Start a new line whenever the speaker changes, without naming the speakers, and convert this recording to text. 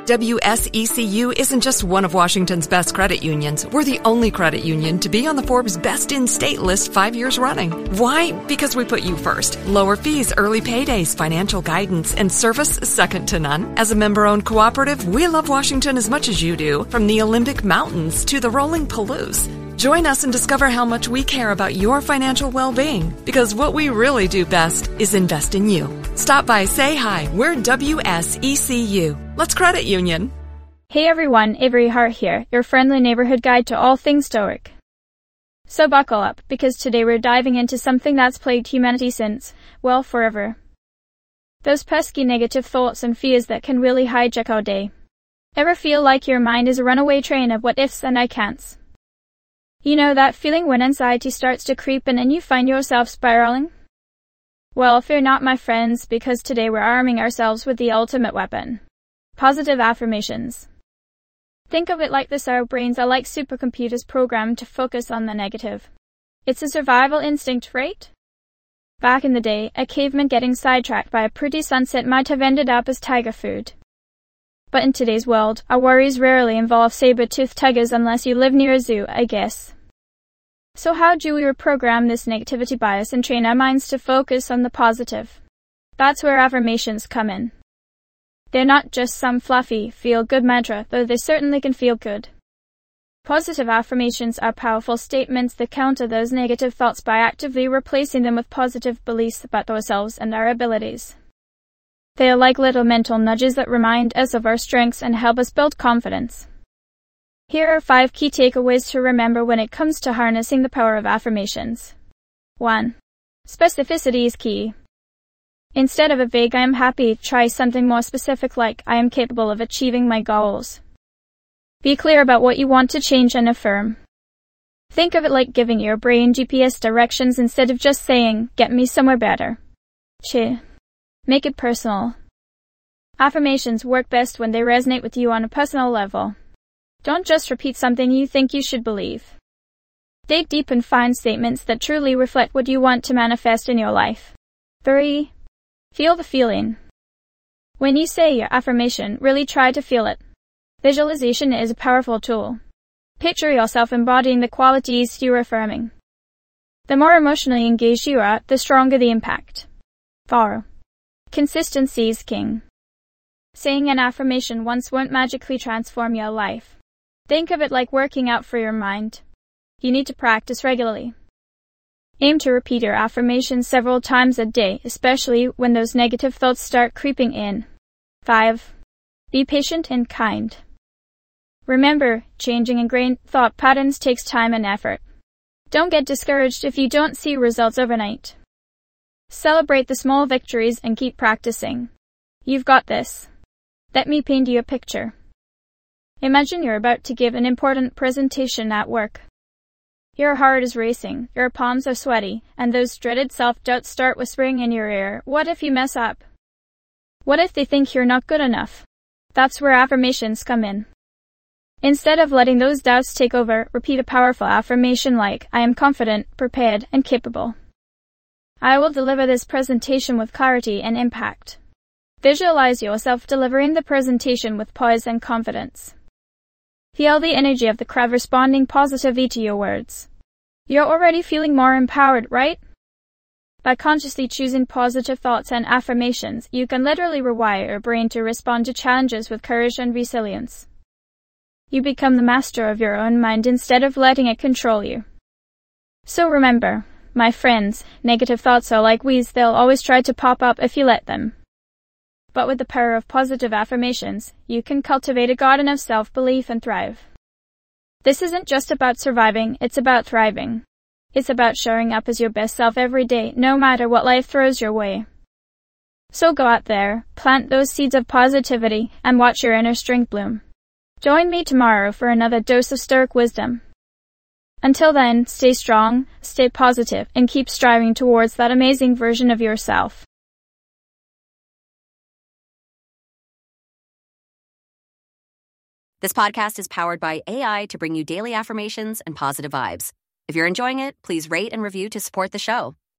WSECU isn't just one of Washington's best credit unions. We're the only credit union to be on the Forbes Best in State list 5 years running. Why? Because we put you first. Lower fees, early paydays, financial guidance, and service second to none. As a member-owned cooperative, we love Washington as much as you do, from the Olympic Mountains to the rolling Palouse. Join us and discover how much we care about your financial well-being, because what we really do best is invest in you. Stop by, say hi. We're WSECU. Let's credit union.
Hey everyone, Avery Hart here, your friendly neighborhood guide to all things Stoic. So buckle up, because today we're diving into something that's plagued humanity since, well, forever. Those pesky negative thoughts and fears that can really hijack our day. Ever feel like your mind is a runaway train of what ifs and I can'ts? You know that feeling when anxiety starts to creep in and you find yourself spiraling? Well, fear not, my friends, because today we're arming ourselves with the ultimate weapon. Positive affirmations. Think of it like this: our brains are like supercomputers programmed to focus on the negative. It's a survival instinct, right? Back in the day, a caveman getting sidetracked by a pretty sunset might have ended up as tiger food. But in today's world, our worries rarely involve saber-toothed tigers unless you live near a zoo, I guess. So how do we reprogram this negativity bias and train our minds to focus on the positive? That's where affirmations come in. They're not just some fluffy, feel-good mantra, though they certainly can feel good. Positive affirmations are powerful statements that counter those negative thoughts by actively replacing them with positive beliefs about ourselves and our abilities. They are like little mental nudges that remind us of our strengths and help us build confidence. Here are 5 key takeaways to remember when it comes to harnessing the power of affirmations. 1. Specificity is key. Instead of a vague "I am happy," try something more specific like "I am capable of achieving my goals." Be clear about what you want to change and affirm. Think of it like giving your brain GPS directions instead of just saying, "Get me somewhere better." Make it personal. Affirmations work best when they resonate with you on a personal level. Don't just repeat something you think you should believe. Dig deep and find statements that truly reflect what you want to manifest in your life. 3. Feel the feeling. When you say your affirmation, really try to feel it. Visualization is a powerful tool. Picture yourself embodying the qualities you're affirming. The more emotionally engaged you are, the stronger the impact. 4. Consistency is king. Saying an affirmation once won't magically transform your life. Think of it like working out for your mind. You need to practice regularly. Aim to repeat your affirmations several times a day, especially when those negative thoughts start creeping in. 5. Be patient and kind. Remember, changing ingrained thought patterns takes time and effort. Don't get discouraged if you don't see results overnight. Celebrate the small victories and keep practicing. You've got this. Let me paint you a picture. Imagine you're about to give an important presentation at work. Your heart is racing, your palms are sweaty, and those dreaded self-doubts start whispering in your ear. What if you mess up? What if they think you're not good enough? That's where affirmations come in. Instead of letting those doubts take over, repeat a powerful affirmation like, "I am confident, prepared, and capable. I will deliver this presentation with clarity and impact." Visualize yourself delivering the presentation with poise and confidence. Feel the energy of the crowd responding positively to your words. You're already feeling more empowered, right? By consciously choosing positive thoughts and affirmations, you can literally rewire your brain to respond to challenges with courage and resilience. You become the master of your own mind instead of letting it control you. So remember, my friends, negative thoughts are like weeds, they'll always try to pop up if you let them. But with the power of positive affirmations, you can cultivate a garden of self-belief and thrive. This isn't just about surviving, it's about thriving. It's about showing up as your best self every day, no matter what life throws your way. So go out there, plant those seeds of positivity, and watch your inner strength bloom. Join me tomorrow for another dose of Stoic wisdom. Until then, stay strong, stay positive, and keep striving towards that amazing version of yourself.
This podcast is powered by AI to bring you daily affirmations and positive vibes. If you're enjoying it, please rate and review to support the show.